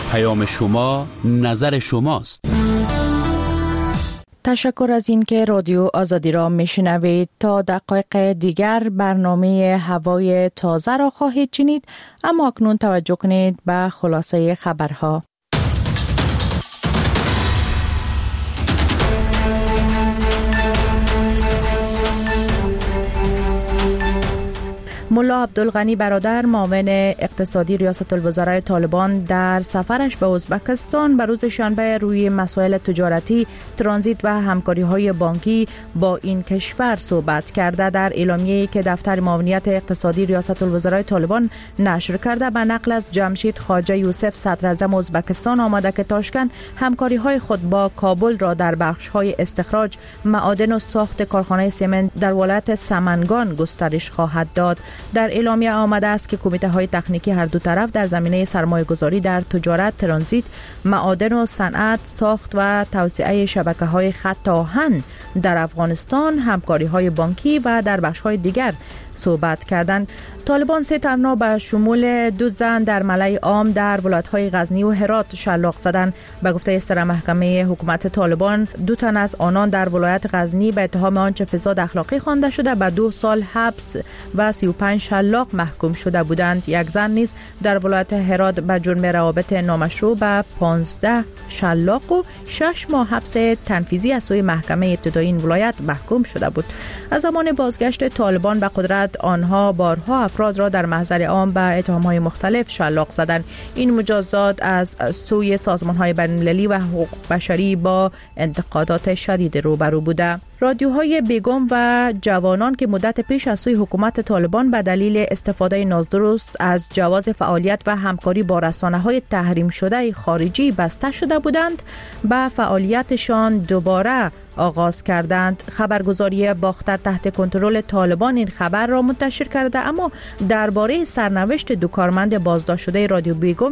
پیام شما نظر شماست. تشکر از این که رادیو آزادی را میشنوید. تا دقایق دیگر برنامه هوای تازه را خواهید شنید، اما اکنون توجه کنید به خلاصه خبرها. ملا عبدالغنی برادر، معاون اقتصادی ریاست الوزراء طالبان، در سفرش به ازبکستان به روز شنبه روی مسائل تجارتی، ترانزیت و همکاری‌های بانکی با این کشور صحبت کرده. در اعلامیه‌ای که دفتر معاونیت اقتصادی ریاست الوزراء طالبان نشر کرده، به نقل از جمشید خواجه یوسف صدراعظم ازبکستان آمده که تاشکند همکاری‌های خود با کابل را در بخش‌های استخراج، معادن و ساخت کارخانه سمنت در ولایت سمنگان گسترش خواهد داد. در اعلامیه آمده است که کمیته های تکنیکی هر دو طرف در زمینه سرمایه گذاری در تجارت، ترانزیت، معادن و صنعت، ساخت و توسعه شبکه های خط آهن در افغانستان، همکاری های بانکی و در بخش های دیگر صحبت کردند. طالبان 3 تنها به شمول 2 زن در ملأ عام در ولایت‌های غزنی و هرات شلاق زدند. به گفته اصدار محکمه حکومت طالبان، 2 تن از آنان در ولایت غزنی به اتهام آنچه فساد اخلاقی خوانده شده به 2 سال حبس و 35 شلاق محکوم شده بودند. 1 زن نیز در ولایت هرات به جرم روابط نامشروع به 15 شلاق و 6 ماه حبس تنفیذی از سوی محکمه ابتدایی این ولایت محکوم شده بود. از زمان بازگشت طالبان به قدرت، آنها بارها افراد را در محضر عام به اتهام‌های مختلف شلاق زدند. این مجازات از سوی سازمان‌های بین‌المللی و حقوق بشری با انتقادات شدید روبرو بوده. رادیوهای بیگم و جوانان که مدت پیش از سوی حکومت طالبان به دلیل استفاده نادرست از جواز فعالیت و همکاری با رسانه‌های تحریم شده خارجی بسته شده بودند، به فعالیتشان دوباره آغاز کردند. خبرگزاری باختر تحت کنترل طالبان این خبر را منتشر کرده، اما درباره سرنوشت 2 کارمند بازداشت شده رادیو بیگم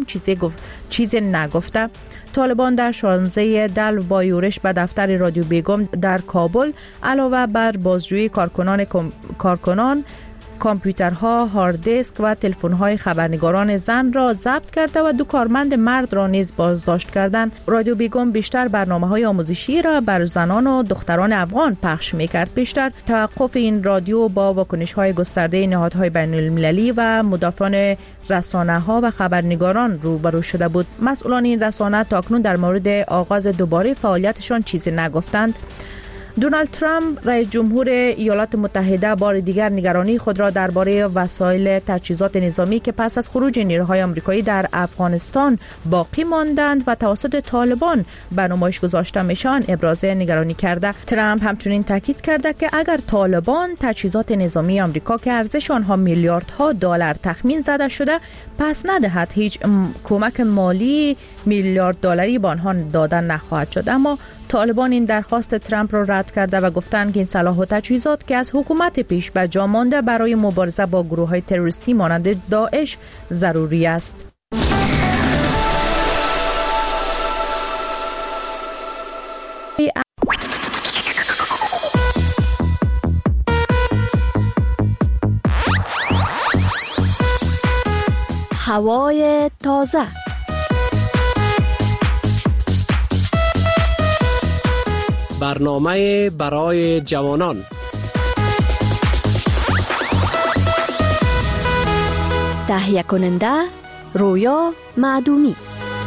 چیزی نگفته. طالبان در 16 دلو با یورش به دفتر رادیو بیگم در کابل علاوه بر بازجویی کارکنان کامپیوترها، هارد دیسک و تلفن‌های خبرنگاران زن را ضبط کرده و 2 کارمند مرد را نیز بازداشت کردند. رادیو بیگم بیشتر برنامه‌های آموزشی را بر زنان و دختران افغان پخش می‌کرد. بیشتر توقف این رادیو با واکنش‌های گسترده نهادهای بین‌المللی و مدافعان رسانه‌ها و خبرنگاران روبرو شده بود. مسئولان این رسانه تاکنون در مورد آغاز دوباره فعالیتشان چیزی نگفتند. دونالد ترامپ رئیس جمهور ایالات متحده بار دیگر نگرانی خود را درباره وسایل تجهیزات نظامی که پس از خروج نیروهای آمریکایی در افغانستان باقی ماندند و توسط طالبان به نمایش گذاشته میشن ابراز نگرانی کرده. ترامپ همچنین تاکید کرده که اگر طالبان تجهیزات نظامی آمریکا که ارزش آنها میلیاردها دلار تخمین زده شده پس ندهد، هیچ کمک مالی میلیارد دلاری به آنها داده نخواهد شد. اما طالبان این درخواست ترامپ را رد کرده و گفتند که این سلاح و تجهیزات که از حکومت پیش به جا مانده برای مبارزه با گروه‌های تروریستی مانند داعش ضروری است. هوای تازه. برنامه برای جوانان. تهیه کننده رویا معدومی.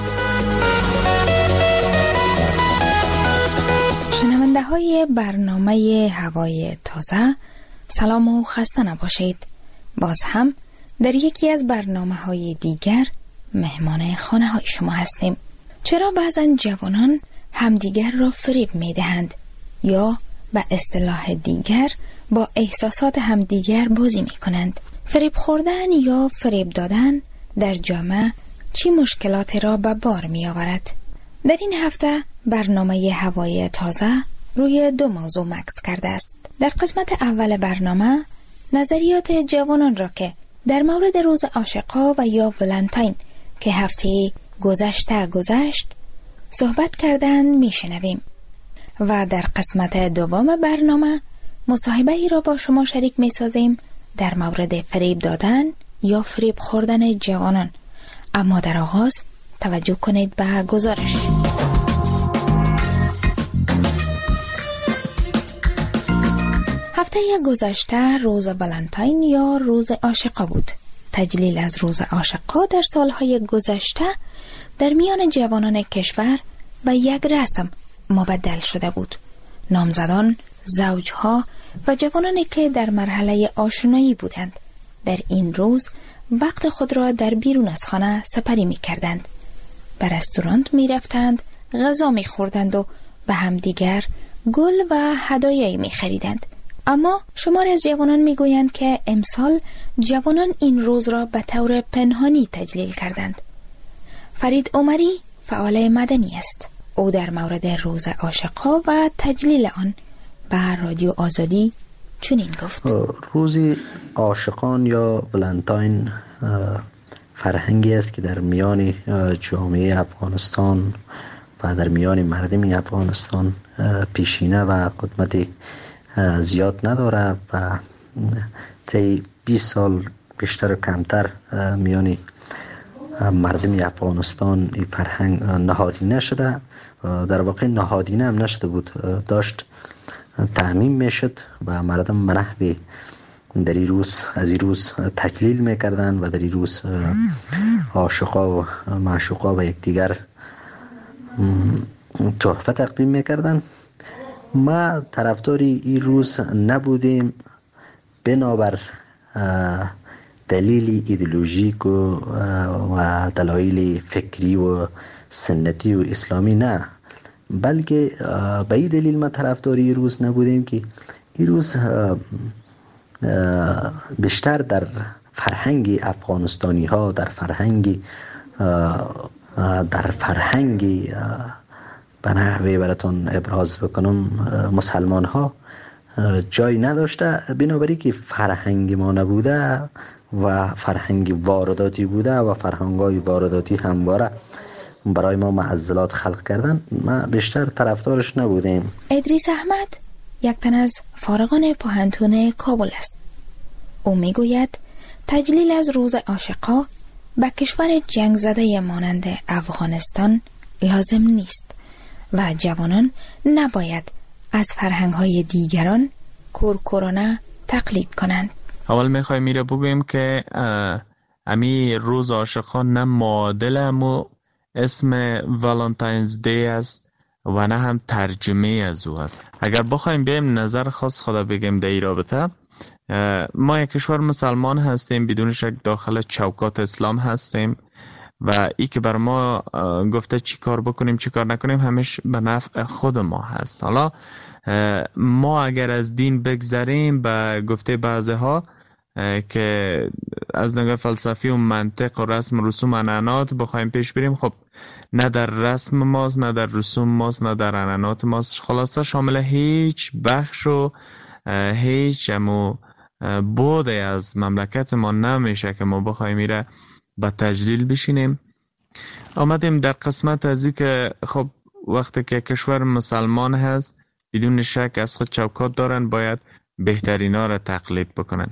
شنونده های برنامه هوای تازه، سلام و خسته نباشید. باز هم در یکی از برنامه های دیگر مهمان خانه های شما هستیم. چرا بعضا جوانان همدیگر را فریب می دهند یا به اصطلاح دیگر با احساسات همدیگر بازی می کنند؟ فریب خوردن یا فریب دادن در جامعه چی مشکلاتی را به بار می آورد؟ در این هفته برنامه هوای تازه روی 2 موضوع مکس کرده است. در قسمت اول برنامه نظریات جوانان را که در مورد روز عاشق‌ها و یا ولنتاین که هفته گذشت صحبت کردن میشنویم و در قسمت دوم برنامه مصاحبه ای را با شما شریک میسازیم در مورد فریب دادن یا فریب خوردن جوانان. اما در آغاز توجه کنید به گزارش. هفته گذشته روز ولنتاین یا روز عاشقا بود. تجلیل از روز عاشقا در سالهای گذشته در میان جوانان کشور به یک رسم مبدل شده بود. نامزدان، زوجها و جوانانی که در مرحله آشنایی بودند در این روز وقت خود را در بیرون از خانه سپری می کردند. به رستوران می رفتند، غذا می خوردند و به همدیگر گل و هدایایی می خریدند. اما شمار از جوانان می گویند که امسال جوانان این روز را به طور پنهانی تجلیل کردند. فرید عمری فعال مدنی است. او در مورد روز عاشقا و تجلیل آن به رادیو آزادی چنین گفت: روز عاشقان یا ولنتاین فرهنگی است که در میان جامعه افغانستان و در میان مردم افغانستان پیشینه و قدمت زیاد نداره و طی 20 سال بیشتر و کمتر میان مردم افغانستان این فرهنگ نهادینه شده. در واقع نهادینه هم نشده بود، داشت تعمیم میشد و مردم به نحوی در این روز از این روز تجلیل میکردن و در این روز عاشقا و معشوقا و یکدیگر تحفه تقدیم میکردن. ما طرفداری این روز نبودیم بنابر دلیل ایدئولوژیک و دلایل فکری و سنتی و اسلامی نه، بلکه به این دلیل ما طرفداری این روز نبودیم که این روز بیشتر در فرهنگ افغانستانی ها، در فرهنگ به نحوی براتون ابراز بکنم مسلمان ها جای نداشته، بنابراین که فرهنگ ما نبوده و فرهنگ وارداتی بوده و فرهنگ‌های وارداتی همواره برای ما معضلات خلق کردن، ما بیشتر طرفدارش نبودیم. ادریس احمد یک تن از فارغان پوهنتون کابل است. او میگوید تجلیل از روز عاشقا به کشور جنگ زده مانند افغانستان لازم نیست و جوانان نباید از فرهنگ‌های دیگران کورکورانه تقلید کنند. اول میخوایم میره بگویم که امی روز عاشقان نه معادل امو اسم والنتاینز دی است و نه هم ترجمه از او است. اگر بخوایم بیم نظر خاص خدا بگیم در این رابطه، ما یک کشور مسلمان هستیم، بدون شک داخل چوکات اسلام هستیم و ای که بر ما گفته چی کار بکنیم چی کار نکنیم همیشه به نفع خود ما هست. حالا ما اگر از دین بگذریم به گفته بعضی ها که از نگاه فلسفی و منطق و رسم و رسوم عنعنات بخوایم پیش بریم، خب نه در رسم ماست نه در رسوم ماست نه در عنعنات ماست، خلاصه شامل هیچ بخش و هیچ بوده از مملکت ما نمیشه که ما بخوایم میره با تجلیل بشینیم. آمدیم در قسمت از این که خب وقتی که کشور مسلمان هست بدون شک از خود چوکات دارن، باید بهترین ها را تقلید بکنن.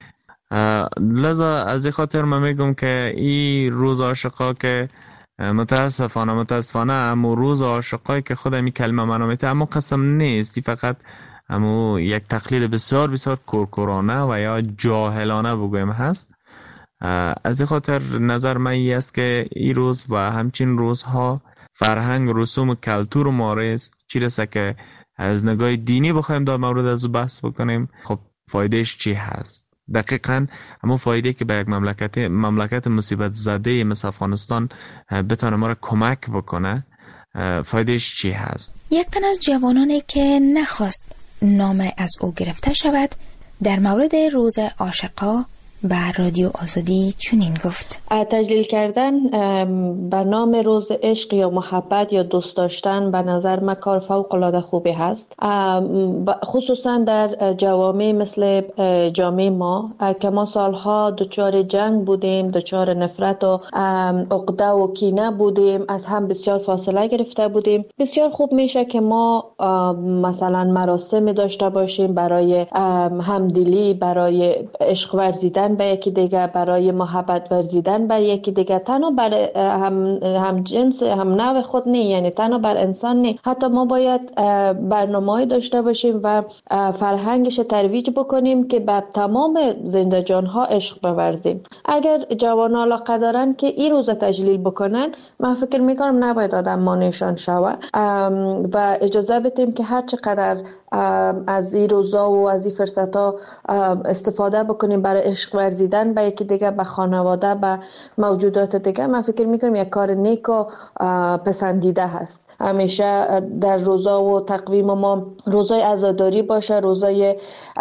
لذا از این خاطر من میگم که این روز عاشقا که متاسفانه امو روز عاشقایی که خود می کلمه منامیته امو قسم نیست، فقط امو یک تقلید بسیار بسیار کورکورانه و یا جاهلانه بگویم هست. از این خاطر نظر من این است که این روز و همچین روزها فرهنگ رسوم و کلتور ما است، چی رسه که از نگاه دینی بخوایم در مورد از بحث بکنیم، خب فایدهش چی هست؟ دقیقاً همون فایده که به یک مملکت مصیبت زده مثل افغانستان بتونه ما را کمک بکنه، فایدهش چی هست؟ یک تن از جوانانی که نخواست نام از او گرفته شود در مورد روز عاشقا به رادیو آزادی چنین گفت: تجلیل کردن به نام روز عشق یا محبت یا دوست داشتن به نظر من کار فوق العاده خوبی هست، خصوصا در جوامع مثل جامعه ما که ما سالها دچار جنگ بودیم، دچار نفرت و عقده و کینه بودیم، از هم بسیار فاصله گرفته بودیم. بسیار خوب میشه که ما مثلا مراسم داشته باشیم برای همدلی، برای عشق ورزیدن ورزیدن به یکی دیگه، برای محبت ورزیدن بر یکی دیگه، تنها بر هم جنس هم نوع خود نه، یعنی تنها بر انسان نه، حتی ما باید برنامه‌ای داشته باشیم و فرهنگش ترویج بکنیم که به تمام زنده جان‌ها عشق بورزیم. اگر جوانان علاقه دارن که این روز تجلیل بکنن، من فکر میکنم نباید آدم مانعشان شوه و اجازه بدیم که هر چقدر از این روزا و از این فرصت‌ها استفاده بکنیم برای عشق ورزیدن به یکی دیگه، به خانواده، به موجودات دیگه. من فکر میکنم یک کار نیک و پسندیده هست. همیشه در روزا و تقویم ما روزای عزاداری باشه، روزای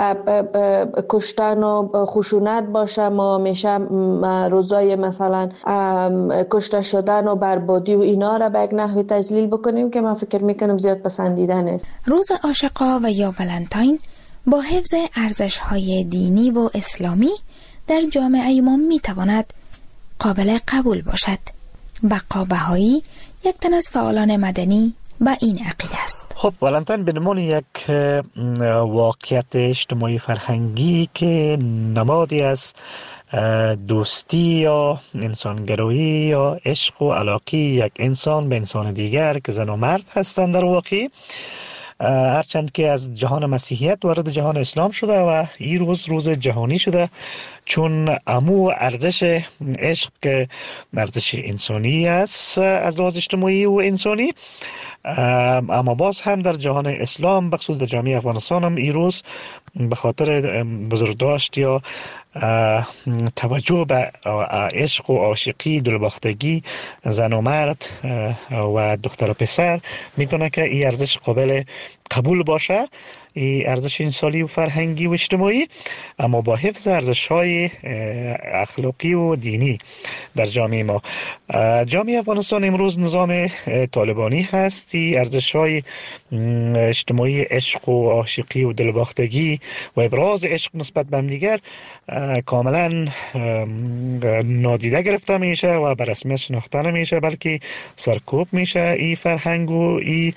کشتن و خشونت باشه، ما همیشه روزای مثلا کشته شدن و بربادی و اینا را به یک نحوی تجلیل بکنیم که من فکر میکنم زیاد پسندیده نیست. روز عاشقا و یا ولنتاین با حفظ ارزش‌های دینی و اسلامی در جامعه ما میتواند قابل قبول باشد. بقا بهایی یک تن از فعالان مدنی با این عقیده است. خب ولنتاین به عنوان یک واقعیت اجتماعی فرهنگی که نمادی از دوستی یا انسانگرایی یا عشق و علاقه یک انسان به انسان دیگر که زن و مرد هستند در واقع، هرچند که از جهان مسیحیت وارد جهان اسلام شده و این روز جهانی شده، چون امو ارزش عشق که ارزش انسانی است از لحاظ اجتماعی و انسانی، اما باز هم در جهان اسلام بخصوص در جامعه افغانستان هم این روز به خاطر بزرگداشت یا توجه به عشق و عاشقی، دلباختگی زن و مرد و دختر و پسر میتونه که این ارزش قابل قبول باشه، این ارزش انسانی و فرهنگی و اجتماعی، اما با حفظ ارزش‌های اخلاقی و دینی در جامعه ما. جامعه افغانستان امروز نظام طالبانی هست. ارزش‌های اجتماعی عشق و عاشقی و دلباختگی و ابراز عشق نسبت به همدیگر کاملا نادیده گرفته میشه و به رسمیت شناخته نمیشه، بلکه سرکوب میشه این فرهنگ و این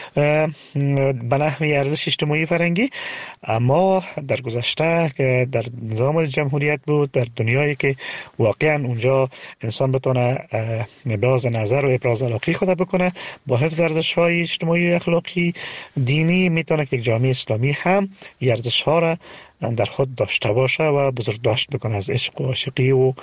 به نحوی ارزش اجتماعی فرهنگی. اما در گذشته که در نظام جمهوریت بود، در دنیایی که واقعا اونجا انسان بتونه ابراز نظر و ابراز علاقه خود بکنه با حفظ ارزش‌های اجتماعی و اخلاقی دینی، میتونه که یک جامعه اسلامی هم ارزش‌ها را در خود داشته باشه و بزرگداشت بکنه از عشق و عاشقی و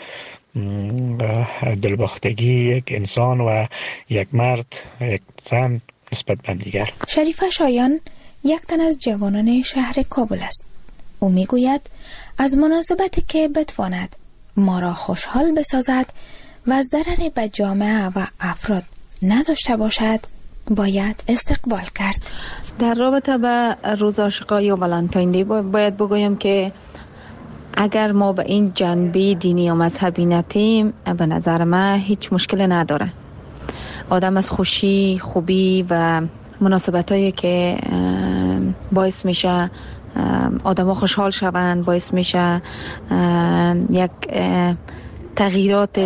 دلباختگی یک انسان و یک مرد، یک زن نسبت به دیگر. شریفه شایان یک تن از جوانان شهر کابل است. او میگوید از مناسبتی که بتواند ما را خوشحال بسازد و ضرری به جامعه و افراد نداشته باشد باید استقبال کرد. در رابطه به روز عاشقا یا ولنتاین دی باید بگویم که اگر ما به این جنبه دینی و مذهبی نتیم، به نظر من هیچ مشکل نداره. آدم از خوشی، خوبی و مناسبتایی که باعث میشه آدم ها خوشحال شوند، باعث میشه یک تغییرات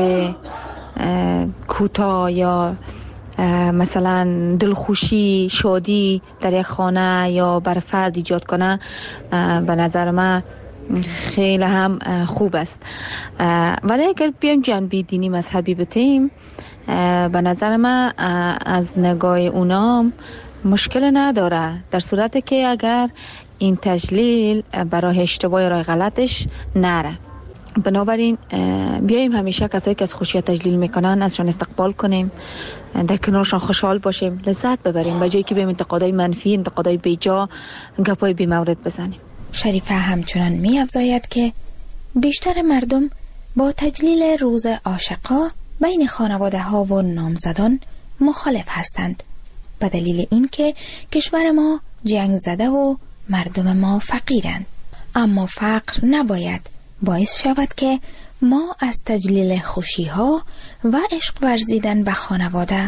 کوتاه یا مثلا دلخوشی، شادی در یک خانه یا بر فرد ایجاد کنه، به نظر من خیلی هم خوب است. ولی اگر بیایم جنبه دینی مذهبی بتیم، به نظر من از نگاه اونا مشکل نداره، در صورتی که اگر این تجلیل برای اشتباه راه غلطش نره. بنابراین بیاییم همیشه کسایی که از خوشی تجلیل میکنن ازشان استقبال کنیم، در کنارشان خوشحال باشیم، لذت ببریم، به جایی که بیم انتقادای منفی، انتقادای بیجا، گپای بی مورد بزنیم. شریفه همچنان می افزاید که بیشتر مردم با تجلیل روز عاشقا بین خانواده ها و نامزدان مخالف هستند، به دلیل اینکه کشور ما جنگ زده و مردم ما فقیرند. اما فقر نباید باعث شود که ما از تجلیل خوشی ها و عشق ورزیدن به خانواده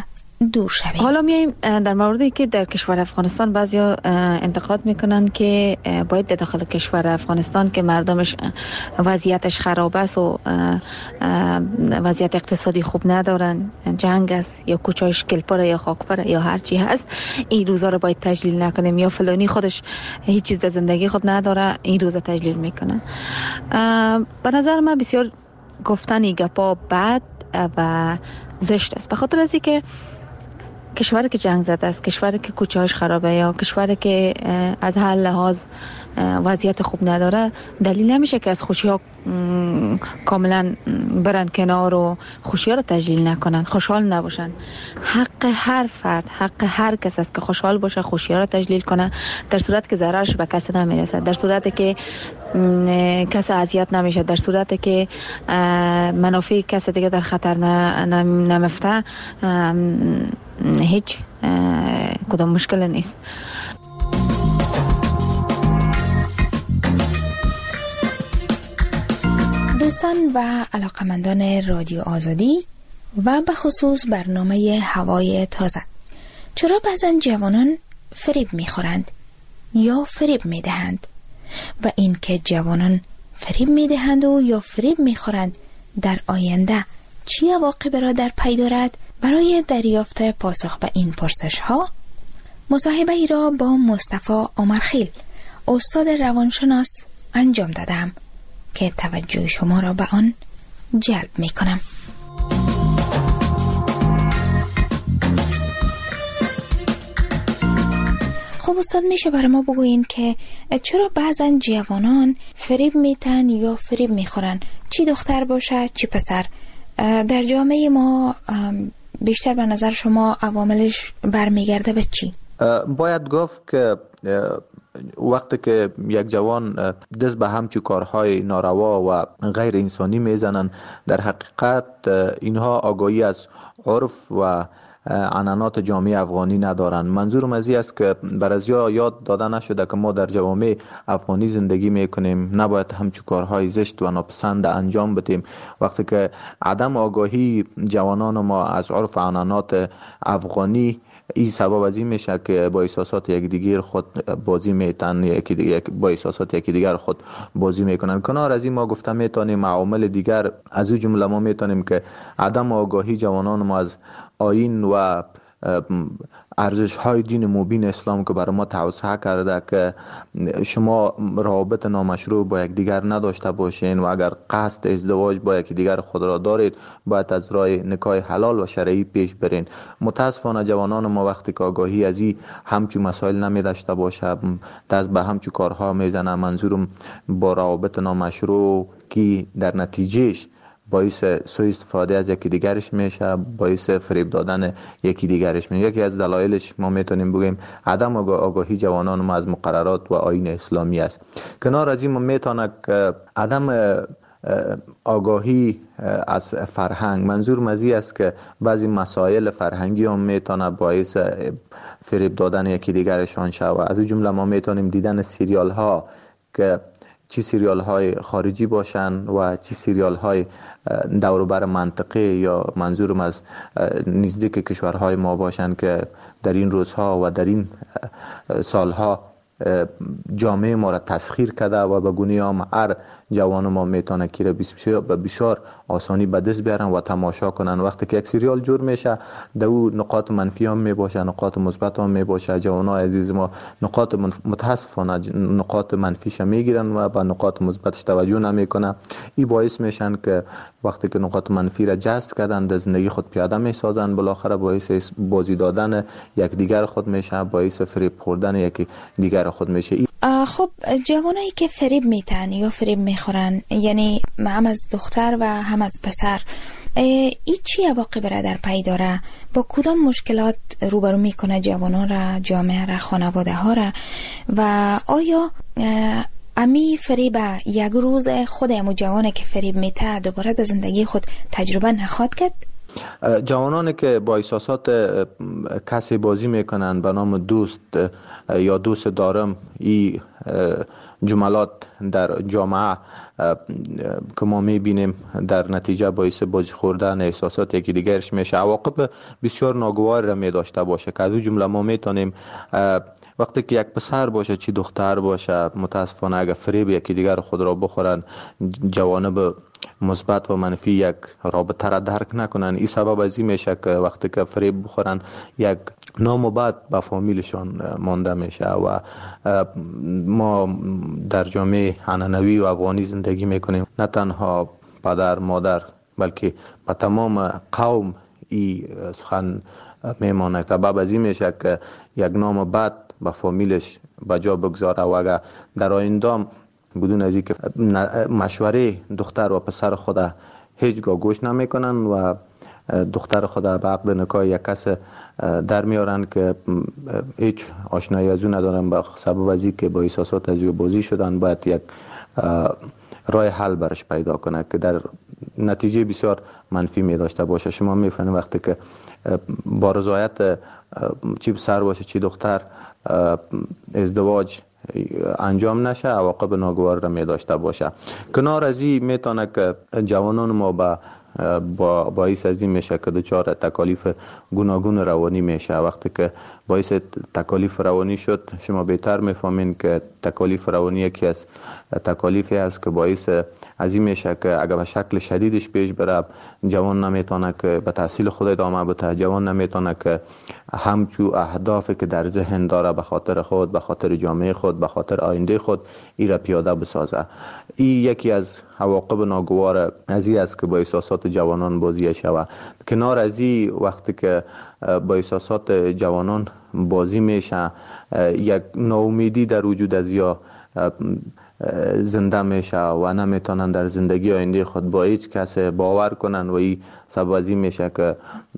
دور شویم. حالا میایم در موردی که در کشور افغانستان بعضیا انتقاد میکنن که باید در داخل کشور افغانستان که مردمش وضعیتش خراب است و وضعیت اقتصادی خوب ندارن، جنگ است یا کوچه شکلپره یا خاکپره یا هر چی هست، این روزا رو باید تجلیل نکنیم، یا فلانی خودش هیچ چیز در زندگی خود نداره این روزا تجلیل میکنه. به نظر من بسیار گفتن گپا بد و زشت است، به خاطر از اینکه کشوری که جنگ زده است، کشوری که کوچه‌اش خرابه یا کشوری که از هر لحاظ وضعیت خوب نداره، دلیل نمیشه که از خوشی‌ها کاملا برن کنار و خوشی‌ها رو تجلیل نکنن، خوشحال نباشن. حق هر فرد، حق هر کس است که خوشحال باشه، خوشی‌ها رو تجلیل کنه، در صورت که ضررش به کسی نمیرسه، در صورتی که کسی اذیت نمیشه، در صورتی که منافع کسی دیگه در خطر نمیفته، هیچ کدام مشکل نیست. دوستان و علاقمندان رادیو آزادی و به خصوص برنامه هوای تازه، چرا بعضن جوانان فریب میخورند یا فریب میدهند و این که جوانان فریب میدهند و یا فریب میخورند در آینده چی عواقبی را در پی دارد؟ برای دریافت پاسخ به این پرسش ها مصاحبه ای را با مصطفی عمرخیل استاد روانشناس انجام دادم که توجه شما را به آن جلب می کنم. خب استاد، میشه برای ما بگوین که چرا بعضن جوانان فریب میتن یا فریب میخورن، چی دختر باشه چی پسر؟ در جامعه ما بیشتر به نظر شما عواملش برمیگرده به چی؟ باید گفت که وقتی که یک جوان دست به همچون کارهای ناروا و غیر انسانی میزنن، در حقیقت اینها آگاهی از عرف و عنعنات جامعه افغانی ندارن. منظورم از این است که برازیا یاد داده نشده که ما در جوامع افغانی زندگی میکنیم، نباید همچون کارهای زشت و ناپسند انجام بدیم. وقتی که عدم آگاهی جوانان ما از عرف و عنعنات افغانی، این سبب از این میشه که با احساسات یکدیگر خود بازی میتن، با احساسات یکدیگر خود بازی میکنن. کنار از این ما گفته میتونیم عوامل دیگر از او جمله ما میتونیم که عدم آگاهی جوانان ما از آیین و ارزش های دین مبین اسلام که برای ما توصیه کرده که شما روابط نامشروع با یک دیگر نداشته باشین و اگر قصد ازدواج با یک دیگر خود را دارید باید از راه نکاح حلال و شرعی پیش برین. متاسفانه جوانان ما وقتی که آگاهی از این همچون مسائل نمی داشته باشه، دست به همچون کارها میزنه. منظورم با روابط نامشروع که در نتیجهش باعث سوء استفاده از یکی دیگرش میشه، باعث فریب دادن یکی دیگرش میشه. یکی از دلایلش ما میتونیم بگیم عدم آگاهی جوانان ما از مقررات و آیین اسلامی است. کنار از این ما میتونه که عدم آگاهی از فرهنگ، منظور از است که بعضی مسائل فرهنگی هم میتونه باعث فریب دادن یکی دیگرشان شود. از این جمله ما میتونیم دیدن سریال ها که چی سریال های خارجی باشن و چی سریال های دوروبر منطقه یا منظورم از نزدیک کشورهای ما باشن که در این روزها و در این سالها جامعه ما را تسخیر کرده و به گونه هم هر جوان ما میتونه که به بسیار آسانی به دست بیارن و تماشا کنن. وقتی که یک سریال جور میشه در او نقاط منفی هم میباشه، نقاط مثبت هم میباشه. جوانای عزیز ما نقاط متاسفانه نقاط منفیش میگیرن و به نقاط مثبتش توجه نمیکنن. این باعث میشن که وقتی که نقاط منفی را جذب کردن در زندگی خود پیاده میسازن، بالاخره باعث بازی دادن یک دیگر خود میشه، باعث فریب خوردن یک دیگر خود میشه. خب جوانایی که فریب میتن یا فریب میخورن، یعنی هم از دختر و هم از پسر، این چی عواقب را در پی داره؟ با کدام مشکلات روبرو میکنه جوانان را، جامعه را، خانواده ها را؟ و آیا امی فریب یک روز خود امو جوانه که فریب میته دوباره در زندگی خود تجربه نخواد کرد؟ جوانانی که با احساسات کسی بازی میکنن به نام دوست یا دوست دارم، این جملات در جامعه که ما میبینیم در نتیجه باعث بازی خوردن احساسات یکی دیگرش میشه، عواقب بسیار ناگوار را میداشته باشه که از اون جمله ما میتونیم وقتی که یک پسر باشه چی دختر باشه، متاسفانه اگر فریب یکی دیگر خود را بخورن، جوانب مثبت و منفی یک رابطه را درک نکنن، این سبب از این میشه که وقتی که فریب بخورن یک نام و بد به فامیلشان مانده میشه. و ما در جامعه عنعنوی و افغانی زندگی میکنیم، نه تنها پدر مادر بلکه به تمام قوم این سخن میمانه. سبب از این میشه که یک نام بد به فامیلش به جا بگذاره و اگر در آینده بدون از اینکه مشوره دختر و پسر خود هیچگاه گوش نمیکنن و دختر خود به عقد نکاح یک کس در میارن که هیچ آشنایی از اون ندارن، به سبب از اینکه با احساسات از او بازی شدن، باید یک راه حل برش پیدا کنه که در نتیجه بسیار منفی می داشته باشه. شما میفهمید وقتی که با رضایت چی پسر باشه چی دختر ازدواج انجام نشه، عواقب ناگوار را می داشته باشه. کنار از این میتونه که جوانان ما باعث از این میشه که دچار تکالیف گوناگون روانی میشه. وقتی که باعث تکالیف روانی شد، شما بهتر میفهمین که تکالیف روانی یکی از تکالیفی است که باعث از این میشه که اگر به شکل شدیدش پیش بره، جوان نمیتونه که به تحصیل خود ادامه بده، جوان نمیتونه که همچو اهدافی که در ذهن داره به خاطر خود، به خاطر جامعه خود، به خاطر آینده خود ای را پیاده بسازه. این یکی از عواقب ناگوار از این است که با احساسات جوانان بازی شود. کنار از این وقتی که با احساسات جوانان بازی میشه، یک ناامیدی در وجود از یا زنده میشه و نمیتونن در زندگی آینده خود با هیچ کس باور کنن و این سبب از این میشه که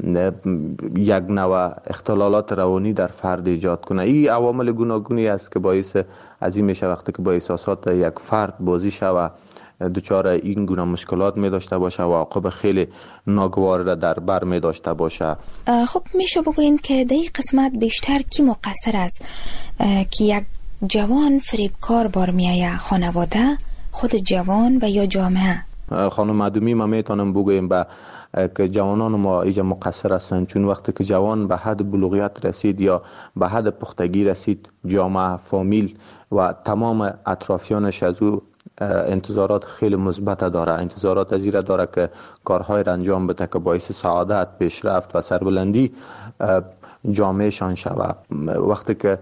یک نوع اختلالات روانی در فرد ایجاد کنه. این عوامل گوناگونی است که باعث از این میشه وقتی که با احساسات یک فرد بازی شود دچار این گونه مشکلات می داشته باشه و عواقب خیلی ناگوار را در بر می داشته باشه. خب میشه بگوین که در این قسمت بیشتر کی مقصر است که یک جوان فریبکار بار میایه؟ خانواده، خود جوان و یا جامعه؟ خانم معدومی ما میتونم بگویم که جوانان ما ایجا مقصر هستند، چون وقتی که جوان به حد بلوغیت رسید یا به حد پختگی رسید، جامعه، فامیل و تمام اطرافیانش از او انتظارات خیلی مثبت داره، انتظارات از این داره که کارهای را انجام بده که باعث سعادت، پیشرفت و سربلندی جامعه شان شود. وقتی که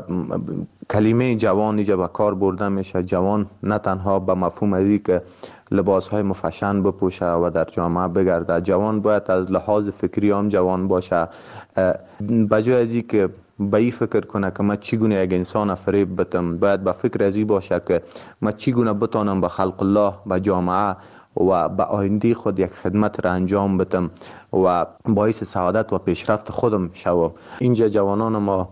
کلمه جوان اینجا به کار برده میشه، جوان نه تنها به مفهوم ازی که لباس های مفشن بپوشه و در جامعه بگرده، جوان باید از لحاظ فکری هم جوان باشه، بجای ازی که به این فکر کنه که من چگونه یک انسان فریب بدم، باید به فکر ازی باشه که من چگونه بتانم به خلق الله، به جامعه و به آینده خود یک خدمت را انجام بدم و باعث سعادت و پیشرفت خودم شوم. اینجا جوانان ما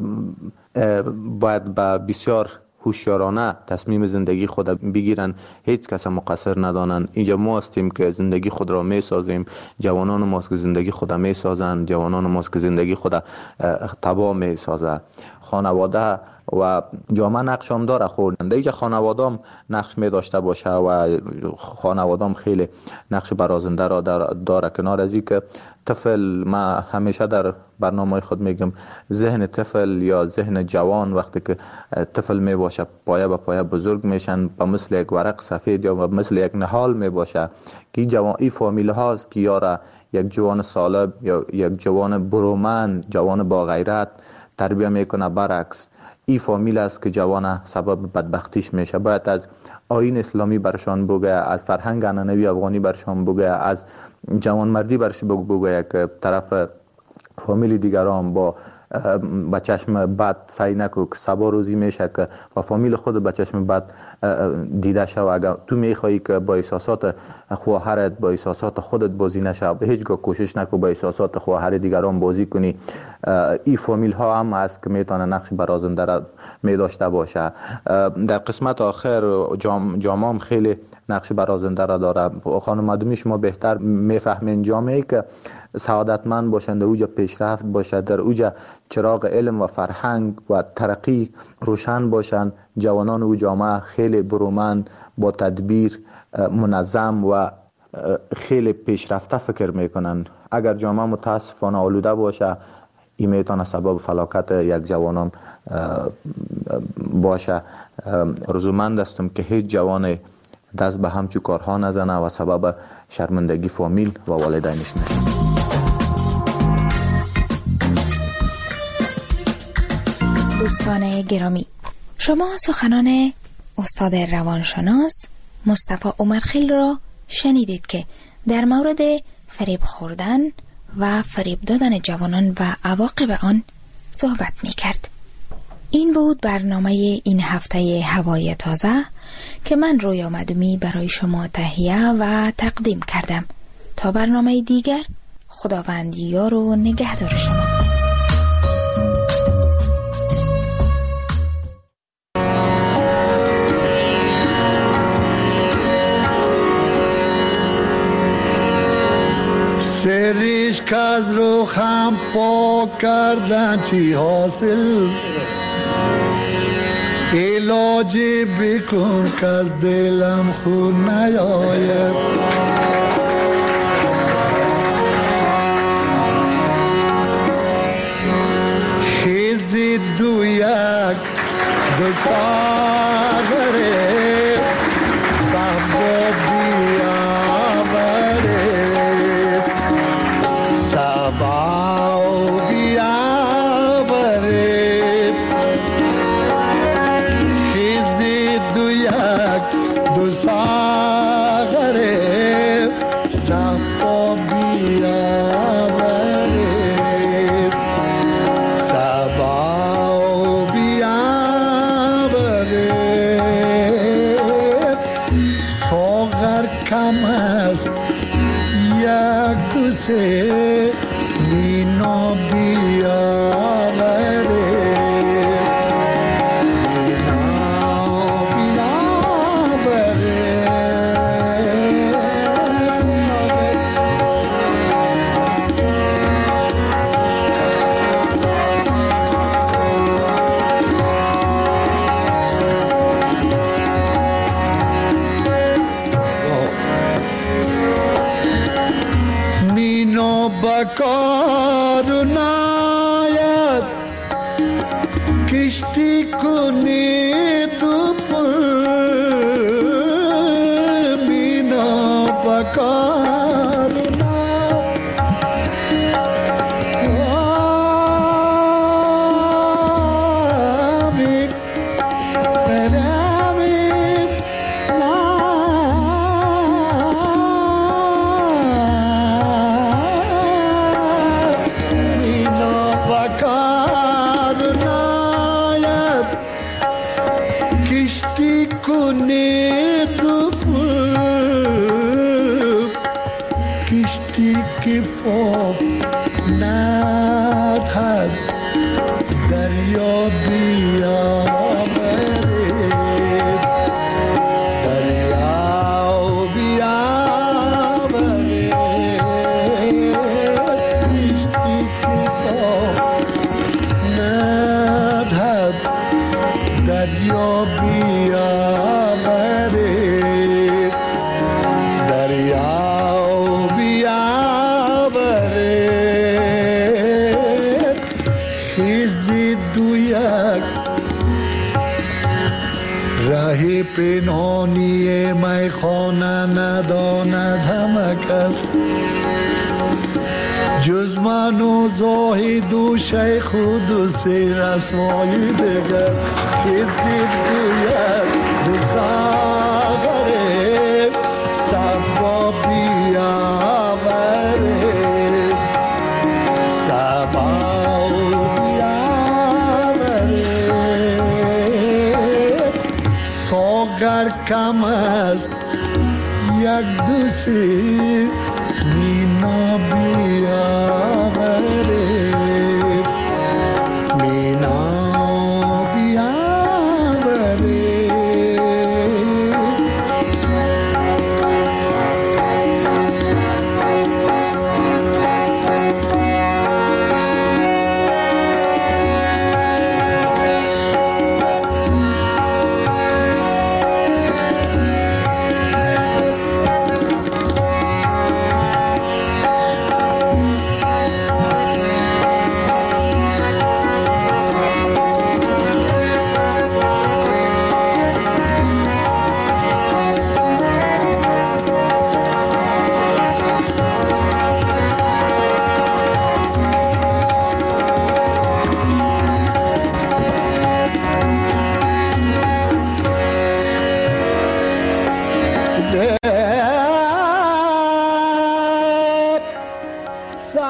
باید به بسیار هوشیارانه تصمیم زندگی خود بگیرن، هیچ کس مقصر ندانن. اینجا ما هستیم که زندگی خود را می سازیم، جوانان ماست که زندگی خود می سازن، جوانان ماست که زندگی خود تباه می سازن. خانواده و جامعه نقش هم داره خوردن، اینجا خانواده هم نقش می داشته باشه و خانواده هم خیلی نقش برازنده را داره. کنار از این که طفل، ما همیشه در برنامه خود میگم ذهن طفل یا ذهن جوان وقتی که طفل می باشه پایه به پایه بزرگ میشن، به مثل یک ورق سفید یا مثل یک نهال می باشه که جوان این فامیل هاست که یاره یک جوان سالب یا یک جوان برومند، جوان با غیرت تربیه میکنه. برعکس این فامیل است که جوان سبب بدبختیش میشه. باید از آیین اسلامی برشان بگه، از فرهنگ عنعنوی افغانی برشان بگه، از جوان مردی برش بگه که طرف فامیل دیگران با چشم بد سعی نکو که سبا روزی میشه که و فامیل خود با چشم بد دیده شو. اگر تو میخوایی که با احساسات خواهرت، با احساسات خودت بازی نشه، به هیچگاه کوشش نکو با احساسات خواهر دیگران بازی کنی. این فامیل ها هم هست که میتونه نقش برازنده را می داشته باشه. در قسمت آخر جامعه خیلی نقش برازنده را داره. خانم معدومی شما بهتر میفهمین جامعه که سعادتمند باشند، در اوجا پیشرفت باشد، در اوجا چراغ علم و فرهنگ و ترقی روشن باشند، جوانان او جامعه خیلی برومند، با تدبیر، منظم و خیلی پیشرفته فکر میکنن. اگر جامعه متاسفانه آلوده باشه، این میتونه سبب فلاکت یک جوانان باشه. رضامند هستم که هیچ جوان دست به همچو کارها نزنه و سبب شرمندگی فامیل و والدینش نشه. دوستان گرامی، شما سخنان استاد روانشناس مصطفی عمرخیل را شنیدید که در مورد فریب خوردن و فریب دادن جوانان و عواقب آن صحبت می کرد. این بود برنامه این هفته هوای تازه که من رویا معدومی برای شما تهیه و تقدیم کردم. تا برنامه دیگر، خداوند یار و نگهدار شما. سریش که از رو خم پاک کردن چی حاصل، علاج بکن که از دلم خون نیاید. خیزی دو یک دو ساغره صحبا بیاوره، صحبا بیاوره. خیزی دو یک دو ساغره صحبا بیاوره، صحبا بیاوره. ساغر کم است یک دو سه مینا بیاوره، بکار ناید کشتی کنی تو پر مینا بکار کشتی که فوف ندهد دریا بیاورد، دریا بیاورد. کشتی که فوف ندهد دریا بیاورد، دریا راهی پنهانی میخانه نداند همه کس، جز من و زاهد و شیخ و دو سه رسوای دگر. کسی دوید دو ساغره سبا بیاوره، سبا ساغر کم است یک دو سه مینا بیاوره.